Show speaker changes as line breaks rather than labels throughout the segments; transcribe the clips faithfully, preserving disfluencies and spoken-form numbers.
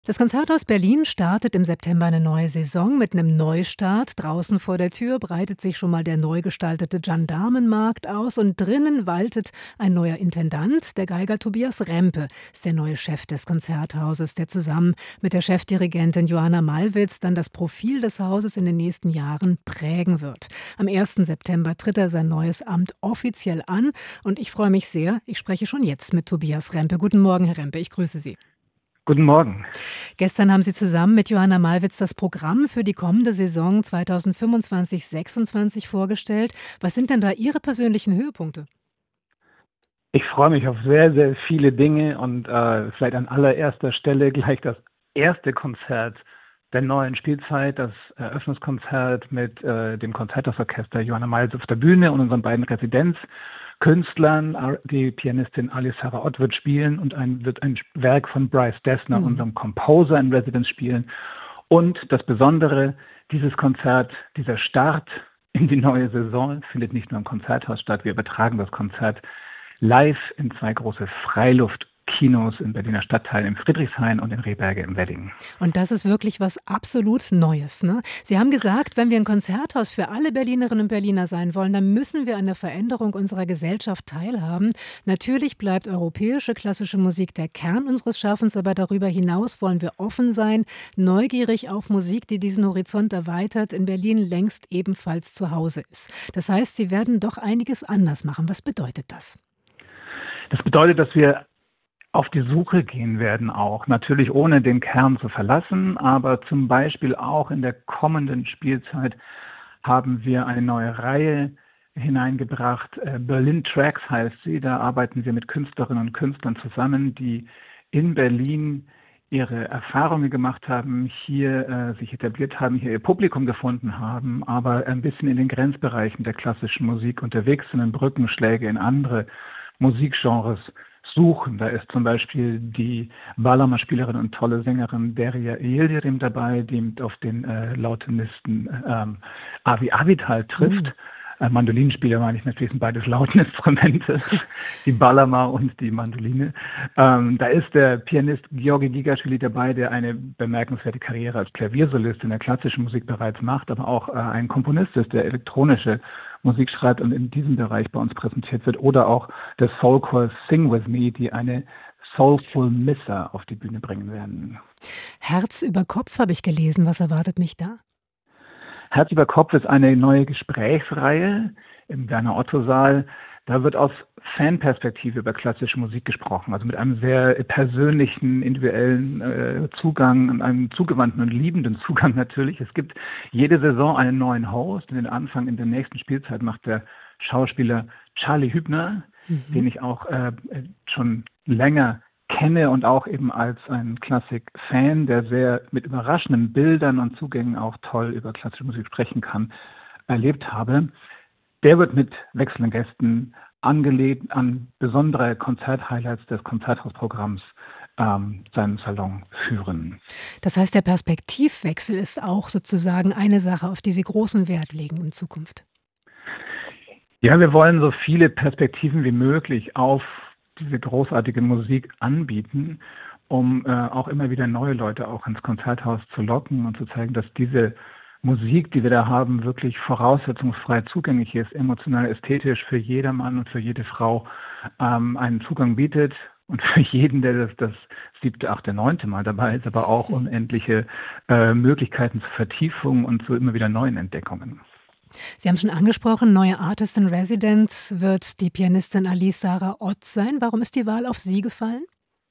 Das Konzerthaus Berlin startet im September eine neue Saison mit einem Neustart. Draußen vor der Tür breitet sich schon mal der neu gestaltete Gendarmenmarkt aus und drinnen waltet ein neuer Intendant. Der Geiger Tobias Rempe ist der neue Chef des Konzerthauses, der zusammen mit der Chefdirigentin Johanna Mallwitz dann das Profil des Hauses in den nächsten Jahren prägen wird. Am ersten September tritt er sein neues Amt offiziell an und ich freue mich sehr. Ich spreche schon jetzt mit Tobias Rempe. Guten Morgen, Herr Rempe, ich grüße Sie.
Guten Morgen.
Gestern haben Sie zusammen mit Johanna Mallwitz das Programm für die kommende Saison zweitausendfünfundzwanzig sechsundzwanzig vorgestellt. Was sind denn da Ihre persönlichen Höhepunkte?
Ich freue mich auf sehr, sehr viele Dinge und äh, vielleicht an allererster Stelle gleich das erste Konzert der neuen Spielzeit, das Eröffnungskonzert mit äh, dem Konzerthausorchester Johanna Mallwitz auf der Bühne und unseren beiden Residenzkünstlern. Die Pianistin Alice Sarah Ott wird spielen und ein, wird ein Werk von Bryce Dessner, mhm. unserem Composer in Residence, spielen. Und das Besondere, dieses Konzert, dieser Start in die neue Saison findet nicht nur im Konzerthaus statt. Wir übertragen das Konzert live in zwei große Freiluftkinos im Berliner Stadtteil, im Friedrichshain und in Rehberge im Wedding.
Und das ist wirklich was absolut Neues, ne? Sie haben gesagt, wenn wir ein Konzerthaus für alle Berlinerinnen und Berliner sein wollen, dann müssen wir an der Veränderung unserer Gesellschaft teilhaben. Natürlich bleibt europäische klassische Musik der Kern unseres Schaffens, aber darüber hinaus wollen wir offen sein, neugierig auf Musik, die diesen Horizont erweitert, in Berlin längst ebenfalls zu Hause ist. Das heißt, Sie werden doch einiges anders machen. Was bedeutet das?
Das bedeutet, dass wir auf die Suche gehen werden auch. Natürlich ohne den Kern zu verlassen, aber zum Beispiel auch in der kommenden Spielzeit haben wir eine neue Reihe hineingebracht. Berlin Tracks heißt sie. Da arbeiten wir mit Künstlerinnen und Künstlern zusammen, die in Berlin ihre Erfahrungen gemacht haben, hier äh, sich etabliert haben, hier ihr Publikum gefunden haben, aber ein bisschen in den Grenzbereichen der klassischen Musik unterwegs sind und Brückenschläge in andere Musikgenres suchen. Da ist zum Beispiel die Ballermann-Spielerin und tolle Sängerin Derya Yildirim dabei, die auf den äh, Lautenisten ähm, Avi Avital trifft. Mhm. Äh, Mandolinenspieler meine ich natürlich, sind beides Lauteninstrumente, die Ballermann und die Mandoline. Ähm, da ist der Pianist Georgi Gigaschwili dabei, der eine bemerkenswerte Karriere als Klaviersolist in der klassischen Musik bereits macht, aber auch äh, ein Komponist ist, der elektronische Musik schreibt und in diesem Bereich bei uns präsentiert wird. Oder auch der Soulchor Sing With Me, die eine Soulful Missa auf die Bühne bringen werden.
Herz über Kopf habe ich gelesen. Was erwartet mich da?
Herz über Kopf ist eine neue Gesprächsreihe im Werner-Otto-Saal. Da wird aus Fanperspektive über klassische Musik gesprochen, also mit einem sehr persönlichen, individuellen äh, Zugang und einem zugewandten und liebenden Zugang natürlich. Es gibt jede Saison einen neuen Host. Den Anfang in der nächsten Spielzeit macht der Schauspieler Charlie Hübner, mhm. den ich auch äh, schon länger kenne und auch eben als ein Klassik-Fan, der sehr mit überraschenden Bildern und Zugängen auch toll über klassische Musik sprechen kann, erlebt habe. Der wird mit wechselnden Gästen angelehnt an besondere Konzerthighlights des Konzerthausprogramms ähm, seinen Salon führen.
Das heißt, der Perspektivwechsel ist auch sozusagen eine Sache, auf die Sie großen Wert legen in Zukunft.
Ja, wir wollen so viele Perspektiven wie möglich auf diese großartige Musik anbieten, um äh, auch immer wieder neue Leute auch ins Konzerthaus zu locken und zu zeigen, dass diese Musik, die wir da haben, wirklich voraussetzungsfrei zugänglich ist, emotional, ästhetisch für jedermann und für jede Frau ähm, einen Zugang bietet und für jeden, der das, das siebte, achte, neunte Mal dabei ist, aber auch unendliche äh, Möglichkeiten zur Vertiefung und zu immer wieder neuen Entdeckungen.
Sie haben schon angesprochen, neue Artist in Residence wird die Pianistin Alice Sarah Ott sein. Warum ist die Wahl auf Sie gefallen?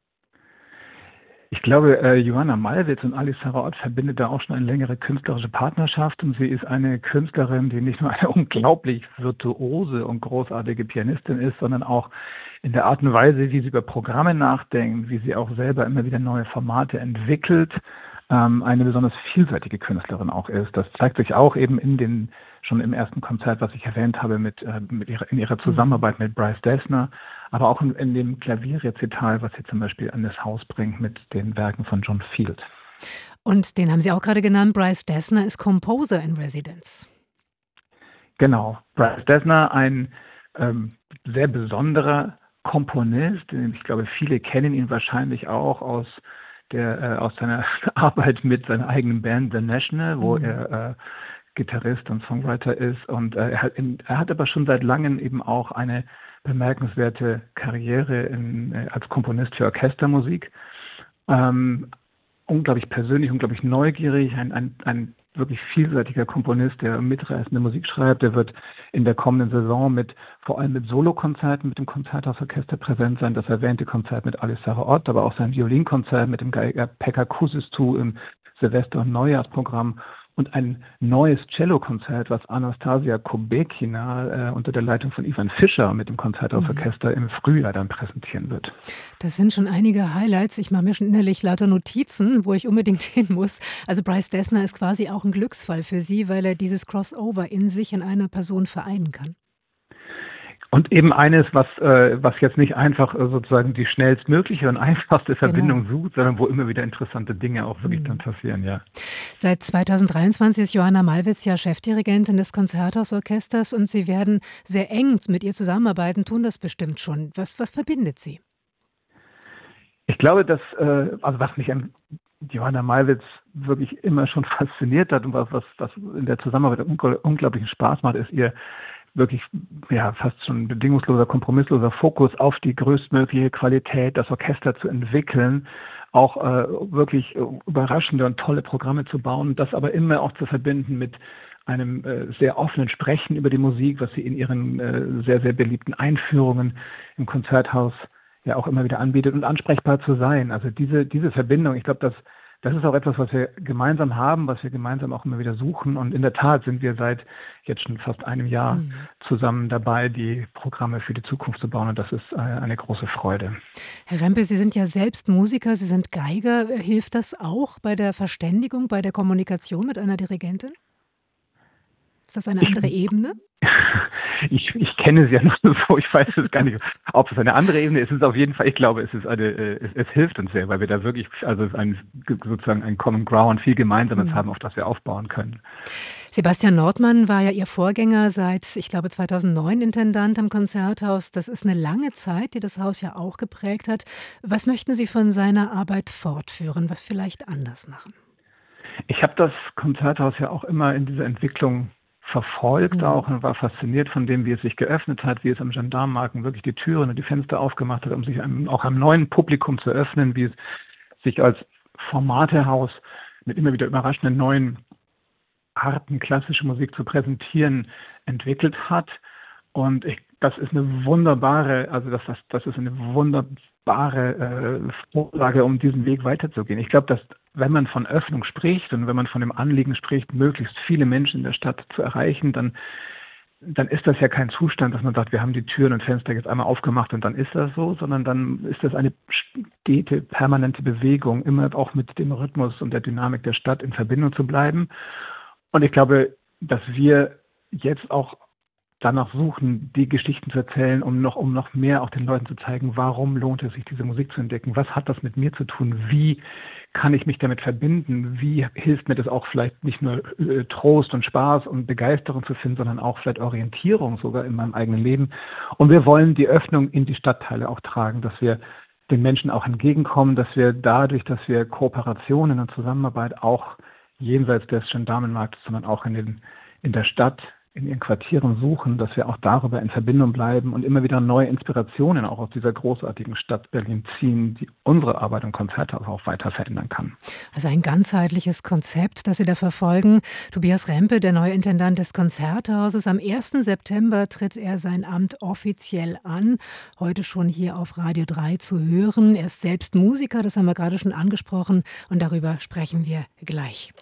Ich glaube, äh, Johanna Mallwitz und Alice Sarah Ott verbindet da auch schon eine längere künstlerische Partnerschaft und sie ist eine Künstlerin, die nicht nur eine unglaublich virtuose und großartige Pianistin ist, sondern auch in der Art und Weise, wie sie über Programme nachdenkt, wie sie auch selber immer wieder neue Formate entwickelt, ähm, eine besonders vielseitige Künstlerin auch ist. Das zeigt sich auch eben in den schon im ersten Konzert, was ich erwähnt habe, mit, äh, mit ihrer, in ihrer Zusammenarbeit mit Bryce Dessner, aber auch in, in dem Klavierrezital, was sie zum Beispiel an das Haus bringt mit den Werken von John Field.
Und den haben Sie auch gerade genannt, Bryce Dessner ist Composer in Residence.
Genau, Bryce Dessner, ein ähm, sehr besonderer Komponist. Ich glaube, viele kennen ihn wahrscheinlich auch aus der äh, aus seiner Arbeit mit seiner eigenen Band The National, wo
Mhm.
er äh, Gitarrist und Songwriter ist. Und äh, er, hat in, er hat aber schon seit langem eben auch eine bemerkenswerte Karriere in, äh, als Komponist für Orchestermusik. Ähm, unglaublich persönlich, unglaublich neugierig, ein, ein, ein wirklich vielseitiger Komponist, der mitreißende Musik schreibt. Der wird in der kommenden Saison mit vor allem mit Solokonzerten mit dem Konzerthausorchester präsent sein. Das erwähnte Konzert mit Alessandro Ott, aber auch sein Violinkonzert mit dem Geiger Pekka Kuusisto im Silvester- und Neujahrsprogramm und ein neues Cellokonzert, was Anastasia Kobekina äh, unter der Leitung von Ivan Fischer mit dem Konzerthausorchester im Frühjahr dann präsentieren wird.
Das sind schon einige Highlights. Ich mache mir schon innerlich lauter Notizen, wo ich unbedingt hin muss. Also Bryce Dessner ist quasi auch ein Glücksfall für Sie, weil er dieses Crossover in sich in einer Person vereinen kann.
Und eben eines, was, äh, was jetzt nicht einfach äh, sozusagen die schnellstmögliche und einfachste Verbindung
Genau.
sucht, sondern wo immer wieder interessante Dinge auch wirklich dann
Mhm.
passieren, ja.
Seit zweitausenddreiundzwanzig ist Johanna Malwitz ja Chefdirigentin des Konzerthausorchesters und Sie werden sehr eng mit ihr zusammenarbeiten, tun das bestimmt schon. Was, was verbindet Sie?
Ich glaube, dass, äh, also was mich an Johanna Malwitz wirklich immer schon fasziniert hat und was, was, was in der Zusammenarbeit ungl- unglaublichen Spaß macht, ist ihr wirklich ja fast schon bedingungsloser, kompromissloser Fokus auf die größtmögliche Qualität, das Orchester zu entwickeln, auch äh, wirklich äh, überraschende und tolle Programme zu bauen, das aber immer auch zu verbinden mit einem äh, sehr offenen Sprechen über die Musik, was sie in ihren äh, sehr, sehr beliebten Einführungen im Konzerthaus ja auch immer wieder anbietet und ansprechbar zu sein. Also diese, diese Verbindung, ich glaube, das, das ist auch etwas, was wir gemeinsam haben, was wir gemeinsam auch immer wieder suchen. Und in der Tat sind wir seit jetzt schon fast einem Jahr
Mhm.
zusammen dabei, die Programme für die Zukunft zu bauen. Und das ist äh, eine große Freude.
Herr Rempe, Sie sind ja selbst Musiker, Sie sind Geiger. Hilft das auch bei der Verständigung, bei der Kommunikation mit einer Dirigentin? Ist das eine
Ich,
andere Ebene?
ich, ich kenne sie ja nur so, ich weiß es gar nicht, ob es eine andere Ebene ist. Es ist auf jeden Fall, ich glaube, es ist eine, äh, es, es hilft uns sehr, weil wir da wirklich, also ein, sozusagen ein Common Ground, viel Gemeinsames
Mhm.
haben, auf das wir aufbauen können.
Sebastian Nordmann war ja Ihr Vorgänger seit, ich glaube, zweitausendneun Intendant am Konzerthaus. Das ist eine lange Zeit, die das Haus ja auch geprägt hat. Was möchten Sie von seiner Arbeit fortführen, was vielleicht anders machen?
Ich habe das Konzerthaus ja auch immer in dieser Entwicklung verfolgt
Mhm.
auch und war fasziniert von dem, wie es sich geöffnet hat, wie es am Gendarmenmarkt wirklich die Türen und die Fenster aufgemacht hat, um sich einem, auch einem neuen Publikum zu öffnen, wie es sich als Formatehaus mit immer wieder überraschenden neuen Arten, klassische Musik zu präsentieren, entwickelt hat. Und ich, das ist eine wunderbare, also das, das, das ist eine wunderbare äh, Vorlage, um diesen Weg weiterzugehen. Ich glaube, dass wenn man von Öffnung spricht und wenn man von dem Anliegen spricht, möglichst viele Menschen in der Stadt zu erreichen, dann, dann ist das ja kein Zustand, dass man sagt, wir haben die Türen und Fenster jetzt einmal aufgemacht und dann ist das so, sondern dann ist das eine stete, permanente Bewegung, immer auch mit dem Rhythmus und der Dynamik der Stadt in Verbindung zu bleiben. Und ich glaube, dass wir jetzt auch danach suchen, die Geschichten zu erzählen, um noch, um noch mehr auch den Leuten zu zeigen, warum lohnt es sich, diese Musik zu entdecken? Was hat das mit mir zu tun? Wie kann ich mich damit verbinden? Wie hilft mir das auch vielleicht nicht nur äh, Trost und Spaß und Begeisterung zu finden, sondern auch vielleicht Orientierung sogar in meinem eigenen Leben? Und wir wollen die Öffnung in die Stadtteile auch tragen, dass wir den Menschen auch entgegenkommen, dass wir dadurch, dass wir Kooperationen und Zusammenarbeit auch jenseits des Gendarmenmarktes, sondern auch in, den, in der Stadt, in ihren Quartieren suchen, dass wir auch darüber in Verbindung bleiben und immer wieder neue Inspirationen auch aus dieser großartigen Stadt Berlin ziehen, die unsere Arbeit und Konzerte auch weiter verändern kann.
Also ein ganzheitliches Konzept, das Sie da verfolgen. Tobias Rempe, der neue Intendant des Konzerthauses. Am ersten September tritt er sein Amt offiziell an. Heute schon hier auf Radio drei zu hören. Er ist selbst Musiker, das haben wir gerade schon angesprochen. Und darüber sprechen wir gleich.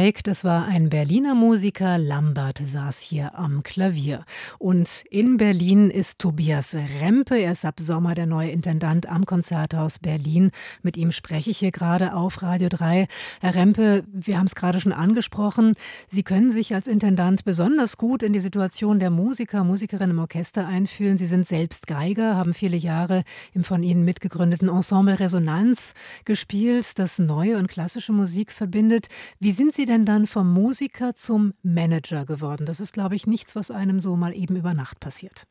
Streik, das war ein Berliner Musiker, Lambert saß hier am Klavier. Und in Berlin ist Tobias Rempe, er ist ab Sommer der neue Intendant am Konzerthaus Berlin. Mit ihm spreche ich hier gerade auf Radio drei. Herr Rempe, wir haben es gerade schon angesprochen, Sie können sich als Intendant besonders gut in die Situation der Musiker, Musikerinnen im Orchester einfühlen. Sie sind selbst Geiger, haben viele Jahre im von Ihnen mitgegründeten Ensemble Resonanz gespielt, das neue und klassische Musik verbindet. Wie sind Sie denn dann vom Musiker zum Manager geworden? Das ist, glaube ich, nichts, was einem so mal eben über Nacht passiert.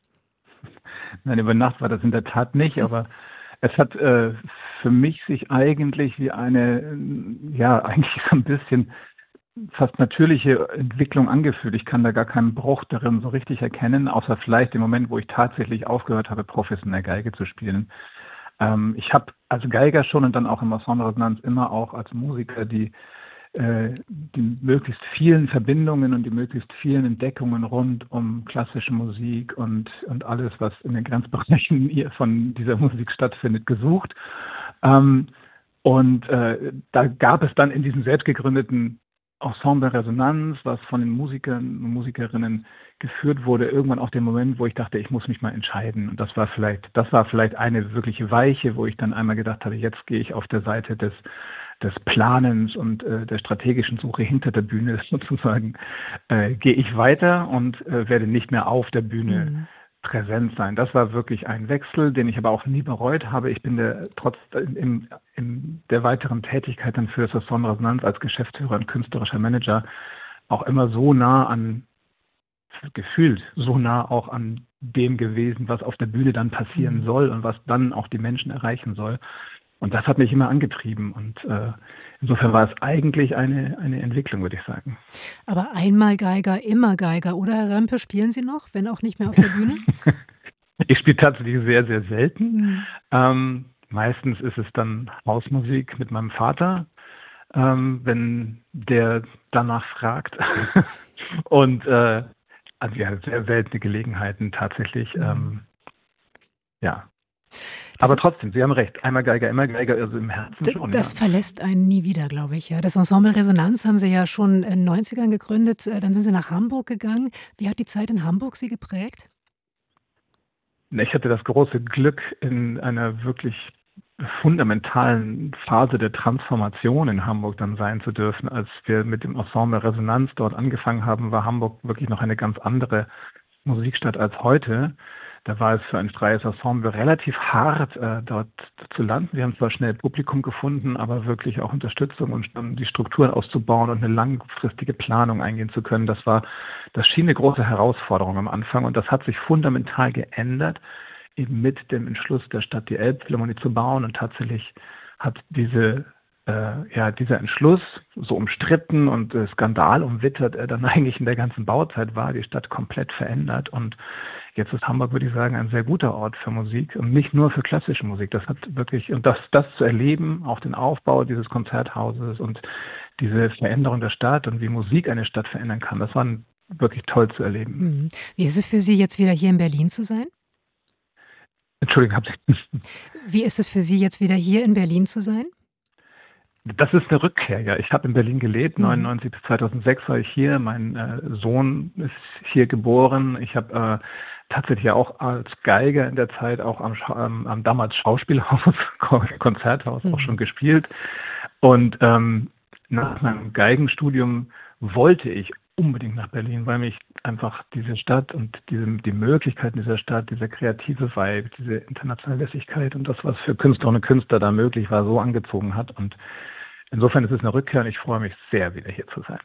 Nein, über Nacht war das in der Tat nicht, aber es hat äh, für mich sich eigentlich wie eine, ja, eigentlich so ein bisschen fast natürliche Entwicklung angefühlt. Ich kann da gar keinen Bruch darin so richtig erkennen, außer vielleicht im Moment, wo ich tatsächlich aufgehört habe, professionell Geige zu spielen. Ähm, ich habe als Geiger schon und dann auch im Ensemble Resonanz immer auch als Musiker die, äh, die möglichst vielen Verbindungen und die möglichst vielen Entdeckungen rund um klassische Musik und, und alles, was in den Grenzbereichen von dieser Musik stattfindet, gesucht. Ähm, und äh, da gab es dann in diesem selbstgegründeten Ensemble Resonanz, was von den Musikern und Musikerinnen geführt wurde, irgendwann auch den Moment, wo ich dachte, ich muss mich mal entscheiden. Und das war vielleicht, das war vielleicht eine wirkliche Weiche, wo ich dann einmal gedacht habe, jetzt gehe ich auf der Seite des, des Planens und äh, der strategischen Suche hinter der Bühne sozusagen, äh, gehe ich weiter und äh, werde nicht mehr auf der Bühne mhm. präsent sein. Das war wirklich ein Wechsel, den ich aber auch nie bereut habe. Ich bin der, trotz im, in der weiteren Tätigkeit dann für das Ensemble Resonanz als Geschäftsführer und künstlerischer Manager auch immer so nah an, gefühlt so nah auch an dem gewesen, was auf der Bühne dann passieren mhm. soll und was dann auch die Menschen erreichen soll. Und das hat mich immer angetrieben und äh, insofern war es eigentlich eine, eine Entwicklung, würde ich sagen.
Aber einmal Geiger, immer Geiger, oder Herr Rempe, spielen Sie noch, wenn auch nicht mehr auf der Bühne?
Ich spiele tatsächlich sehr, sehr selten. Mhm. Ähm, meistens ist es dann Hausmusik mit meinem Vater, ähm, wenn der danach fragt. Und äh, also ja, sehr seltene Gelegenheiten tatsächlich. Mhm. Ähm, ja. Das Aber trotzdem, Sie haben recht. Einmal Geiger, immer Geiger, also im Herzen schon.
Das
ja.
verlässt einen nie wieder, glaube ich. Ja. Das Ensemble Resonanz haben Sie ja schon in den neunzigern gegründet. Dann sind Sie nach Hamburg gegangen. Wie hat die Zeit in Hamburg Sie geprägt?
Ich hatte das große Glück, in einer wirklich fundamentalen Phase der Transformation in Hamburg dann sein zu dürfen. Als wir mit dem Ensemble Resonanz dort angefangen haben, war Hamburg wirklich noch eine ganz andere Musikstadt als heute. Da war es für ein freies Ensemble relativ hart, äh, dort zu landen. Wir haben zwar schnell Publikum gefunden, aber wirklich auch Unterstützung und dann die Strukturen auszubauen und eine langfristige Planung eingehen zu können. Das war, das schien eine große Herausforderung am Anfang und das hat sich fundamental geändert, eben mit dem Entschluss der Stadt, die Elbphilharmonie zu bauen. Und tatsächlich hat diese Äh, ja, dieser Entschluss, so umstritten und äh, skandalumwittert er dann eigentlich in der ganzen Bauzeit war, die Stadt komplett verändert. Und jetzt ist Hamburg, würde ich sagen, ein sehr guter Ort für Musik und nicht nur für klassische Musik. Das hat wirklich, und das, das zu erleben, auch den Aufbau dieses Konzerthauses und diese Veränderung der Stadt und wie Musik eine Stadt verändern kann, das war wirklich toll zu erleben.
Wie ist es für Sie, jetzt wieder hier in Berlin zu sein?
Entschuldigung, hab ich...
Wie ist es für Sie, jetzt wieder hier in Berlin zu sein?
Das ist eine Rückkehr, ja. Ich habe in Berlin gelebt, mhm. neunundneunzig bis zweitausendsechs war ich hier. Mein äh, Sohn ist hier geboren. Ich habe äh, tatsächlich auch als Geiger in der Zeit auch am, am, am damals Schauspielhaus, Konzerthaus mhm. auch schon gespielt. Und ähm, nach meinem Geigenstudium wollte ich unbedingt nach Berlin, weil mich einfach diese Stadt und diese, die Möglichkeiten dieser Stadt, dieser kreative Vibe, diese internationale Lässigkeit und das, was für Künstlerinnen und Künstler da möglich war, so angezogen hat. Und insofern ist es eine Rückkehr und ich freue mich sehr, wieder hier zu sein.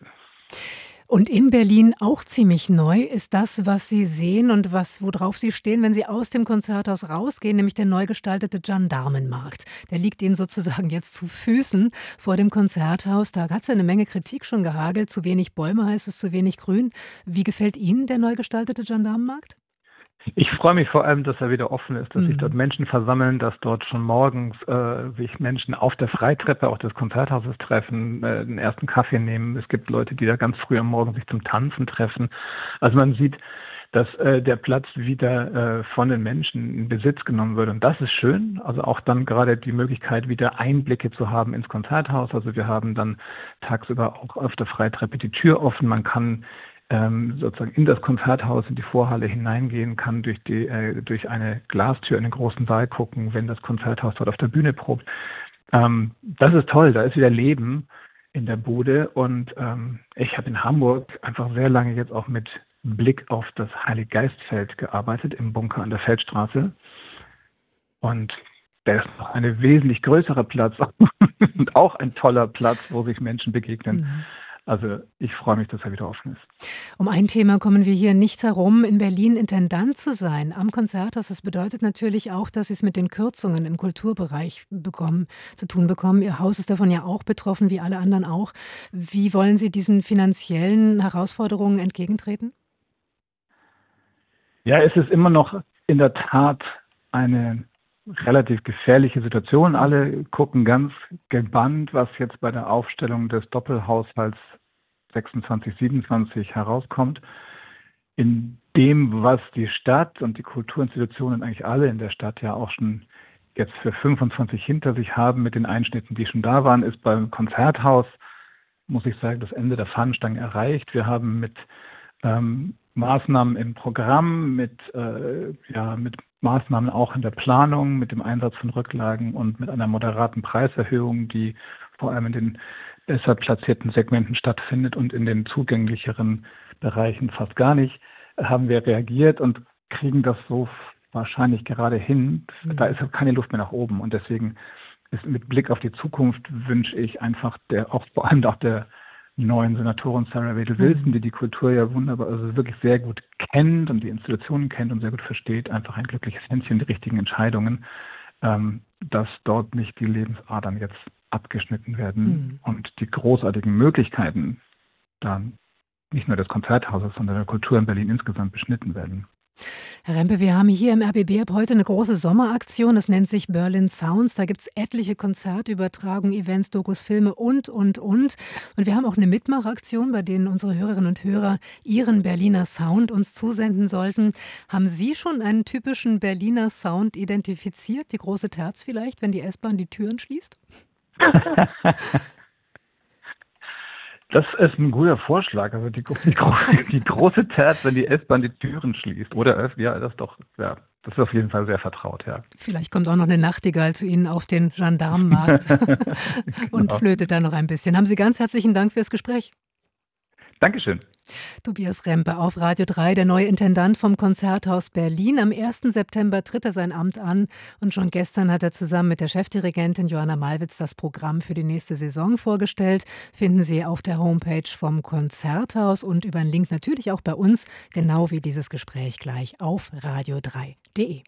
Und in Berlin auch ziemlich neu ist das, was Sie sehen und was, worauf Sie stehen, wenn Sie aus dem Konzerthaus rausgehen, nämlich der neu gestaltete Gendarmenmarkt. Der liegt Ihnen sozusagen jetzt zu Füßen vor dem Konzerthaus. Da hat es ja eine Menge Kritik schon gehagelt. Zu wenig Bäume heißt es, zu wenig Grün. Wie gefällt Ihnen der neu gestaltete Gendarmenmarkt?
Ich freue mich vor allem, dass er wieder offen ist, dass mhm. sich dort Menschen versammeln, dass dort schon morgens äh, sich Menschen auf der Freitreppe auch des Konzerthauses treffen, äh, den ersten Kaffee nehmen. Es gibt Leute, die da ganz früh am Morgen sich zum Tanzen treffen. Also man sieht, dass äh, der Platz wieder äh, von den Menschen in Besitz genommen wird. Und das ist schön. Also auch dann gerade die Möglichkeit, wieder Einblicke zu haben ins Konzerthaus. Also wir haben dann tagsüber auch auf der Freitreppe die Tür offen. Man kann ähm, sozusagen in das Konzerthaus, in die Vorhalle hineingehen, kann durch die äh, durch eine Glastür in den großen Saal gucken, wenn das Konzerthaus dort auf der Bühne probt. Ähm, das ist toll, da ist wieder Leben in der Bude und ähm, ich habe in Hamburg einfach sehr lange jetzt auch mit Blick auf das Heiliggeistfeld gearbeitet, im Bunker an der Feldstraße und der ist noch ein wesentlich größerer Platz und auch ein toller Platz, wo sich Menschen begegnen.
Mhm.
Also ich freue mich, dass er wieder offen ist.
Um ein Thema kommen wir hier nicht herum, in Berlin Intendant zu sein am Konzerthaus. Das bedeutet natürlich auch, dass Sie es mit den Kürzungen im Kulturbereich bekommen, zu tun bekommen. Ihr Haus ist davon ja auch betroffen, wie alle anderen auch. Wie wollen Sie diesen finanziellen Herausforderungen entgegentreten?
Ja, es ist immer noch in der Tat eine relativ gefährliche Situation. Alle gucken ganz gebannt, was jetzt bei der Aufstellung des Doppelhaushalts sechsundzwanzig, siebenundzwanzig herauskommt. In dem, was die Stadt und die Kulturinstitutionen eigentlich alle in der Stadt ja auch schon jetzt für fünfundzwanzig hinter sich haben mit den Einschnitten, die schon da waren, ist beim Konzerthaus, muss ich sagen, das Ende der Fahnenstange erreicht. Wir haben mit ähm, Maßnahmen im Programm, mit, äh, ja, mit Maßnahmen auch in der Planung, mit dem Einsatz von Rücklagen und mit einer moderaten Preiserhöhung, die vor allem in den besser platzierten Segmenten stattfindet und in den zugänglicheren Bereichen fast gar nicht, haben wir reagiert und kriegen das so wahrscheinlich gerade hin.
Mhm.
Da ist keine Luft mehr nach oben und deswegen ist mit Blick auf die Zukunft wünsche ich einfach der, auch vor allem auch der neuen Senatorin Sarah Wedel-Wilson,
Mhm.
die die Kultur ja wunderbar, also wirklich sehr gut kennt und die Institutionen kennt und sehr gut versteht, einfach ein glückliches Händchen, die richtigen Entscheidungen, ähm, dass dort nicht die Lebensadern jetzt abgeschnitten werden
Mhm.
und die großartigen Möglichkeiten dann nicht nur des Konzerthauses, sondern der Kultur in Berlin insgesamt beschnitten werden.
Herr Rempe, wir haben hier im R B B ab heute eine große Sommeraktion. Das nennt sich Berlin Sounds. Da gibt es etliche Konzertübertragungen, Events, Dokus, Filme und, und, und. Und wir haben auch eine Mitmachaktion, bei denen unsere Hörerinnen und Hörer ihren Berliner Sound uns zusenden sollten. Haben Sie schon einen typischen Berliner Sound identifiziert? Die große Terz vielleicht, wenn die S-Bahn die Türen schließt?
Das ist ein guter Vorschlag. Also die, die, die große Terz, wenn die S-Bahn die Türen schließt. Oder ja, das ist doch, ja, das ist auf jeden Fall sehr vertraut, ja.
Vielleicht kommt auch noch eine Nachtigall zu Ihnen auf den Gendarmenmarkt und
Genau.
flötet da noch ein bisschen. Haben Sie ganz herzlichen Dank fürs Gespräch.
Dankeschön.
Tobias Rempe auf Radio drei, der neue Intendant vom Konzerthaus Berlin. Am ersten September tritt er sein Amt an und schon gestern hat er zusammen mit der Chefdirigentin Johanna Malwitz das Programm für die nächste Saison vorgestellt. Finden Sie auf der Homepage vom Konzerthaus und über einen Link natürlich auch bei uns, genau wie dieses Gespräch gleich auf radio drei punkt de.